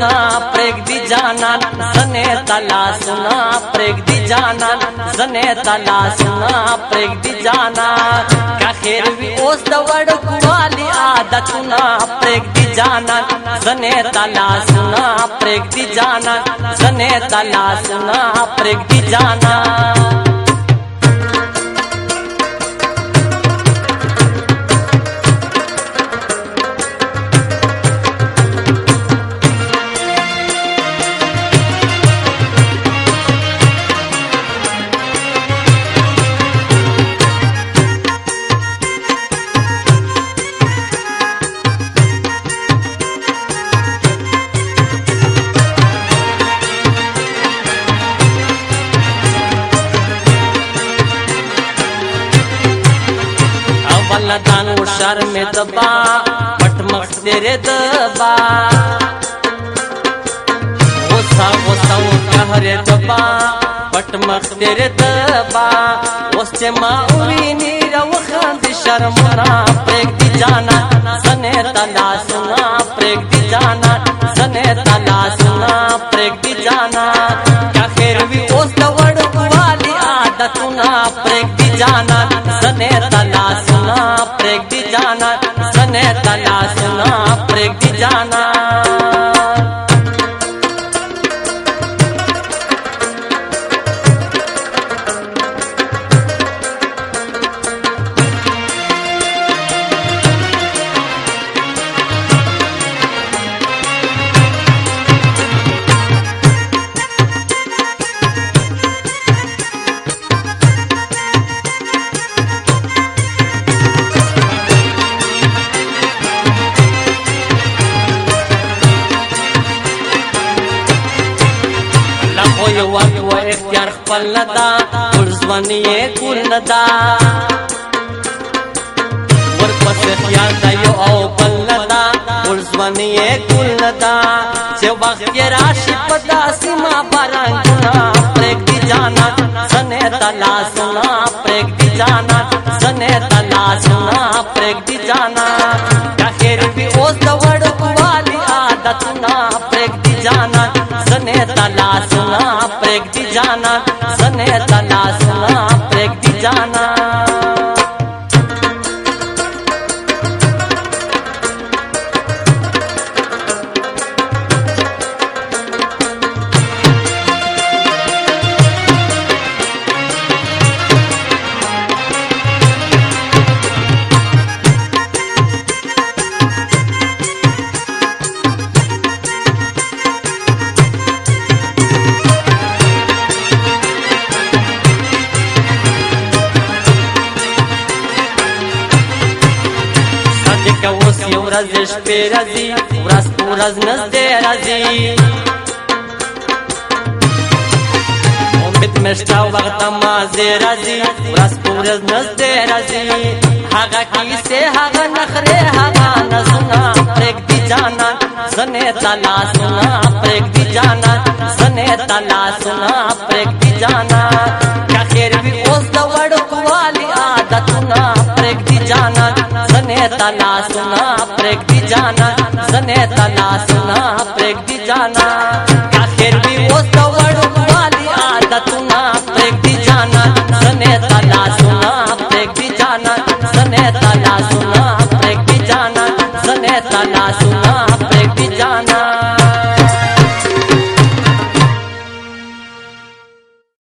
सुना प्रेग दी जाना सने तला सुना प्रेग दी जाना सने तला सुना प्रेग दी जाना का खैर भी ओस दवड़ कुवाली आदतुना प्रेग दी जाना सने तला सुना प्रेग दी जाना सने तला सुना प्रेग दी जाना दानो शर में दबा पटमक तेरे दबा ओसा कहरे दबा पटमक तेरे दबा ओसे माउरी नीरा वखंद शर्मना प्रेग दी जाना सने तला सुना प्रेग दी जाना सने तला सुना प्रेग दी जाना क्या खैर भी ओस दवड़ कुवाली आदतुना प्रेग दी जाना सने तला सुना प्रेग दी जाना सने तला सुना प्रेग दी जाना वक्त व इख्तियार खपल नदा उर्जवानी कुल नदा ورپس خیال دا یو او بل ندا उर्जवानी कुल नदा چې وخت راشي پدا سیما بارانګنا پرېګ دی جانا سنے تلا سنا پرېګ دی جانا سنے تلا سنا پرېګ دی جانا کا خیر بھی اوس د وړ کوالي عادتنا پرېګ دی جانا سنے تلا سنا پرېګ دی جانا سنے تلا سنا پرېګ دی جانا ورځ شپې راځي ورځ ورځ نږدې راځي امید مشتا وخت مازه راځي ورځ ورځ نږدې راځي هغه کیسه هغه نخره هغه نزنا پرېګ دی جانا سنے تلا سنا پرېګ دی جانا سنے تلا سنا پرېګ دی جانا کا خیر بھی اوس د وړ کوالي عادتنا پرېګ دی جانا سنے تلا سنا پرېګ دی جانا سنے تلا سنا پرېګ دی جانا کا خیر بھی اوس د وړ کوالي عادتنا پرېګ دی جانا سنے تلا سنا پرېګ دی جانا سنے تلا سنا پرېګ دی جانا سنے تلا